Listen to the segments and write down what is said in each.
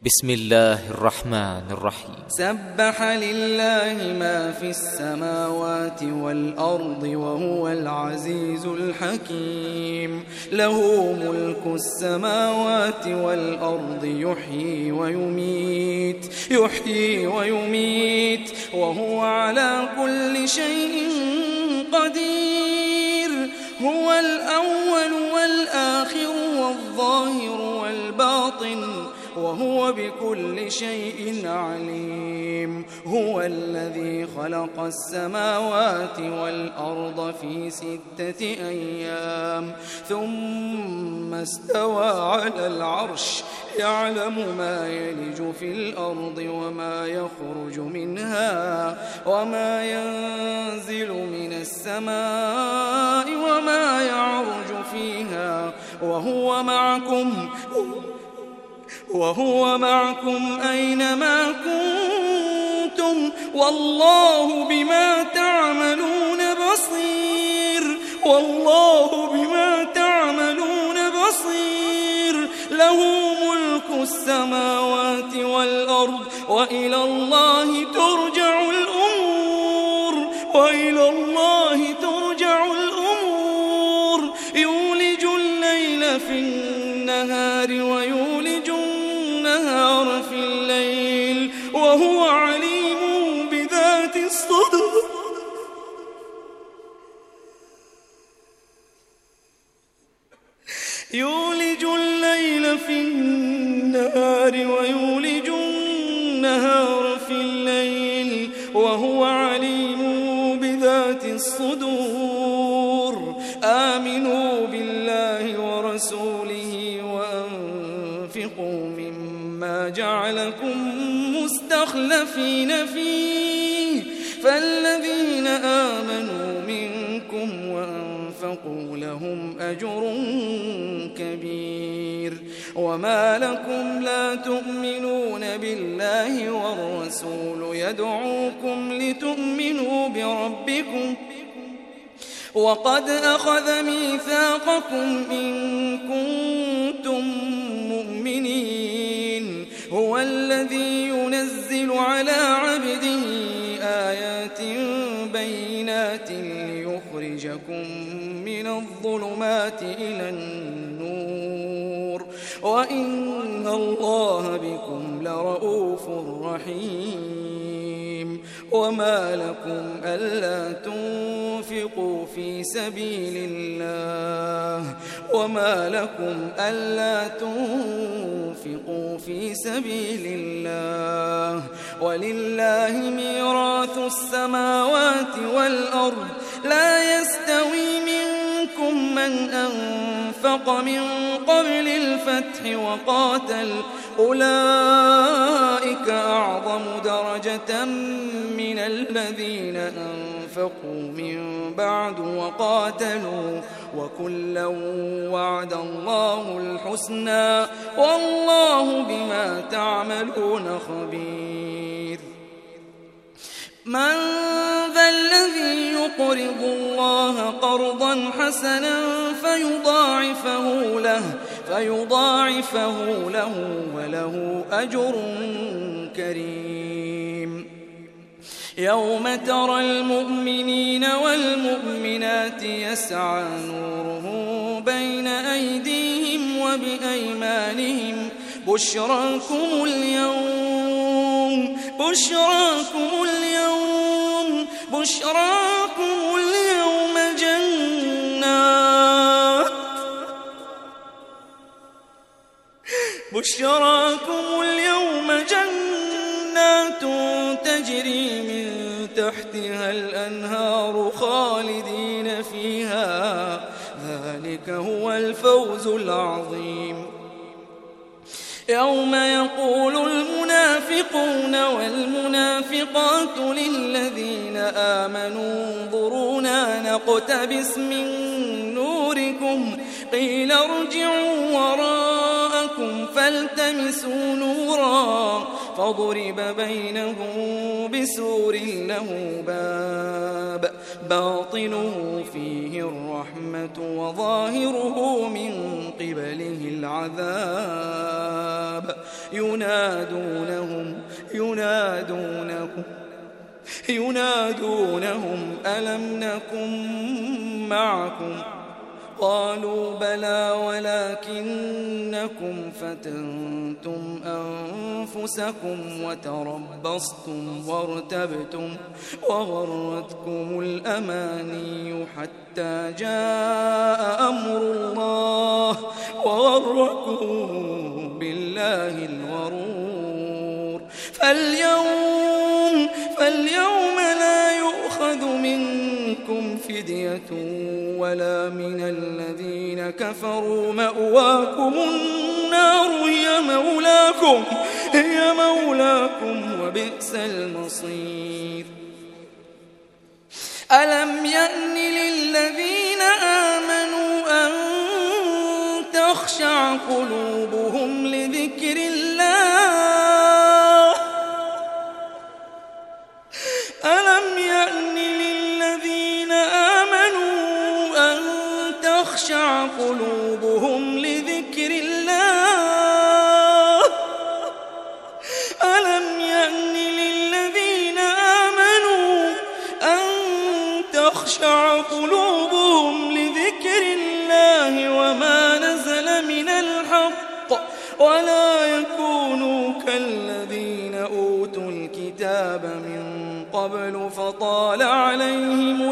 بسم الله الرحمن الرحيم. سبح لله ما في السماوات والأرض وهو العزيز الحكيم. له ملك السماوات والأرض يحيي ويميت وهو على كل شيء قدير. هو الأول والآخر والظاهر والباطن وهو بكل شيء عليم. هو الذي خلق السماوات والأرض في 6 أيام ثم استوى على العرش يعلم ما يلج في الأرض وما يخرج منها وما ينزل من السماء وما يعرج فيها وهو معكم أينما كنتم والله بما تعملون بصير. له ملك السماوات والأرض وإلى الله ترجع الأمور. يولج الليل في النهار ويولج النهار في الليل وهو عليم بذات الصدور. يولج الليل في النهار ويولج النهار في الليل وهو عليم بذات الصدور. آمنوا بالله ورسوله وأنفقوا مما جعلكم مستخلفين فيه فالذين آمنوا منكم وأنفقوا لهم أجر كبير. وما لكم لا تؤمنون بالله والرسول يدعوكم لتؤمنوا بربكم وقد أخذ ميثاقكم إن كنتم مؤمنين. هو الذي ينزل على عبده آيات بينات ليخرجكم من الظلمات إلى النور وإن الله بكم لرؤوف رحيم. وما لكم ألا تنفقوا في سبيل الله ولله ميراث السماوات والأرض. لا يستوي منكم من أنفق من قبل الفتح وقاتل أولئك أعظم درجة من الذين أنفقوا من بعد وقاتلوا وكلا وعد الله الحسنى والله بما تعملون خبير. من ذا الذي يقرض الله قرضا حسنا فيضاعفه له وله أجر كريم. يوم ترى المؤمنين والمؤمنات يسعى نورهم بين أيديهم وبأيمانهم بشراكم اليوم جنات تجري من تحتها الأنهار خالدين فيها ذلك هو الفوز العظيم. يوم يقول المنافقون والمنافقات للذين آمنوا انظرونا نقتبس من نوركم قيل ارجعوا وراءكم فالتمسوا نورا فضرب بينهم بسور له باب باطنه فيه الرحمة وظاهره من قبله العذاب ينادونهم ألم نكن معكم قالوا بلى ولكنكم فتنتم أنفسكم وتربصتم وارتبتم وغرتكم الأماني حتى جاء أمر الله وغركم بالله الغرور فاليوم لا يؤخذ منكم فدية ولا من الذين كفروا مأواكم النار هي مولاكم وبئس المصير ألم يأن للذين آمنوا أن تخشع قلوبهم لذكر الله ألم يأن للذين آمنوا أن تخشع قلوبهم لذكر الله ألم يأن للذين آمنوا أن تخشع قلوبهم لذكر الله وما نزل من الحق ولا يكونوا كالذين أوتوا الكتاب من قبل فطال عليهم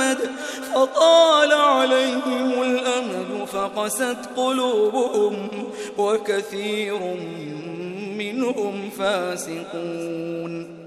الأمد فقست قلوبهم وكثير منهم فاسقون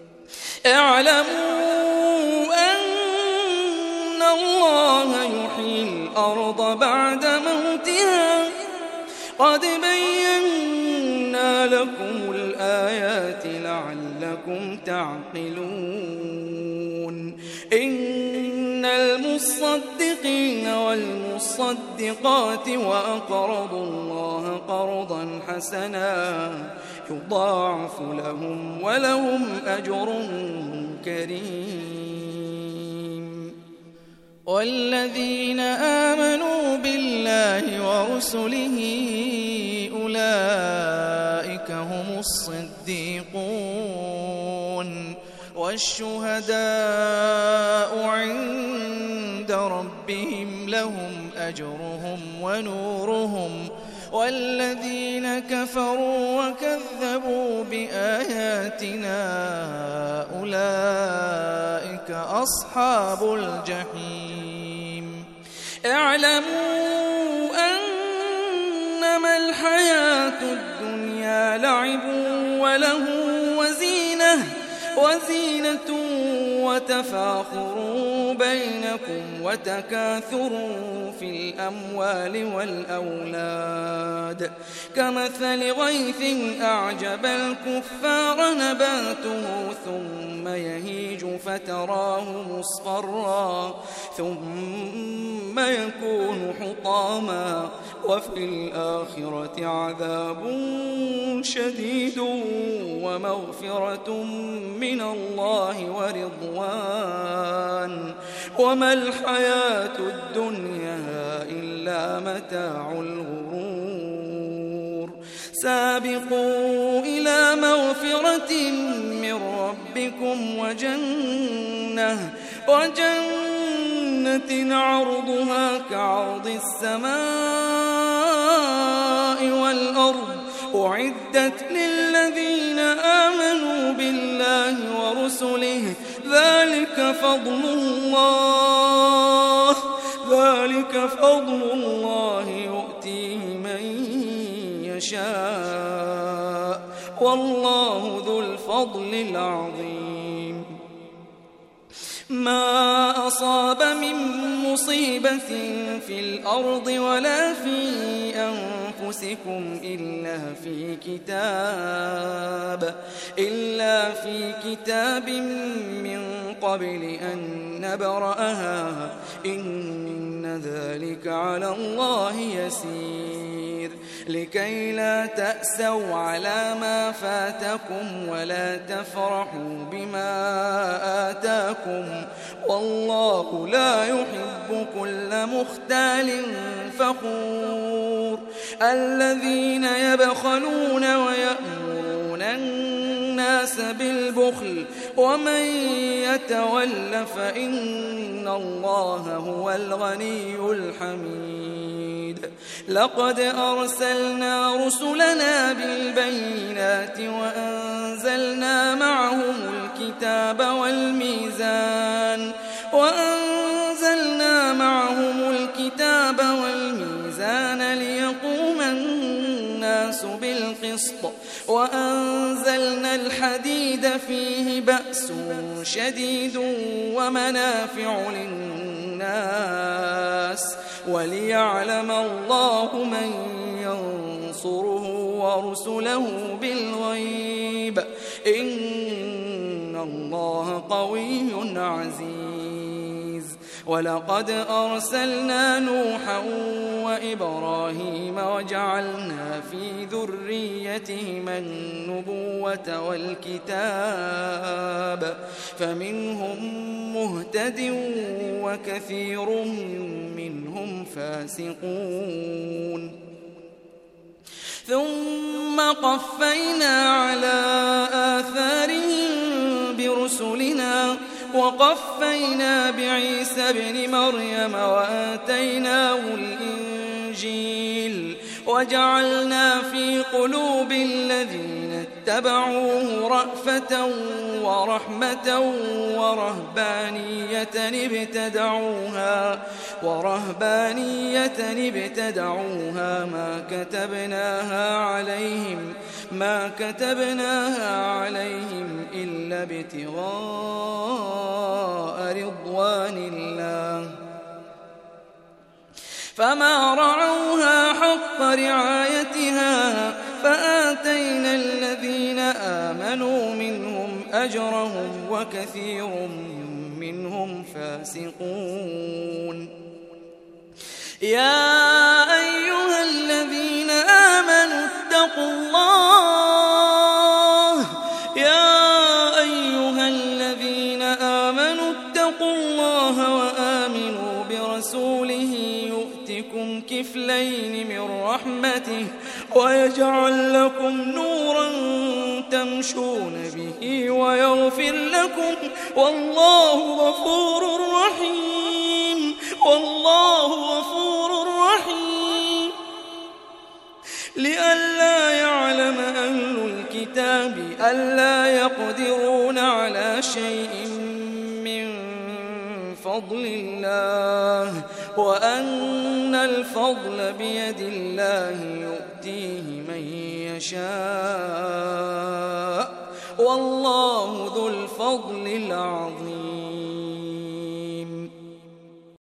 اعلموا أن الله يحيي الأرض بعد موتها قد بينا لكم الآيات لعلكم تعقلون إن المصدقين والمصدقات وأقرضوا الله قرضا حسنا يضاعف لهم ولهم أجر كريم والذين آمنوا بالله ورسله أولئك هم الصديقون والشهداء عند ربهم لهم أجرهم ونورهم والذين كفروا وكذبوا بآياتنا أولئك أصحاب الجحيم اعلموا أنما الحياة الدنيا لعب وله وزينة وتفاخر بينكم وتكاثر في الأموال والأولاد كمثل غيث أعجب الكفار نباته ثم يهيج فتراه مصفرا ثم يكون حطاما وفي الآخرة عذاب شديد ومغفرة من الله ورضوان وما الحياة الدنيا إلا متاع الغرور سابقوا إلى مغفرة من ربكم وجنة عرضها كعرض السماء والأرض أعدت للذين آمنوا بالله ورسله ذلك فضل الله يؤتيه من يشاء والله ذو الفضل العظيم ما أصاب من مصيبة في الأرض ولا في أنفسكم إلا في كتاب من قبل أن نبرأها إن ذلك على الله يسير لكي لا تأسوا على ما فاتكم ولا تفرحوا بما آتاكم والله لا يحب كل مختال فخور الذين يبخلون الناس بالبخل ومن يتول فإن الله هو الغني الحميد لقد أرسلنا رسلنا بالبينات وأنزلنا معهم الكتاب والميزان ليقوم الناس بالقسط وأنزلنا الحديد فيه بأس شديد ومنافع للناس وليعلم الله من ينصره ورسله بالغيب إن الله قوي عزيز ولقد أرسلنا نوحا وإبراهيم وجعلنا في ذريتهما النبوة والكتاب فمنهم مهتد وكثير منهم فاسقون ثم قفينا على آثارهم برسلنا وقفينا بعيسى ابن مريم وآتيناه الإنجيل وجعلنا في قلوب الذين اتبعوه رأفة ورحمة ورهبانية ابتدعوها ما كتبناها عليهم إلا ابتغاء رضوان الله فما رعوها حق رعايتها فآتينا الذين آمنوا منهم أجرهم وكثير منهم فاسقون يا أيها الذين آمنوا اتقوا الله وآمنوا برسوله يؤتكم كفلين من رحمته ويجعل لكم نورا تمشون به ويغفر لكم والله غفور رحيم لئلا يعلم أهل الكتاب ألا يقدرون على شيء من فضل الله وأن الفضل بيد الله يؤتيه من يشاء والله ذو الفضل العظيم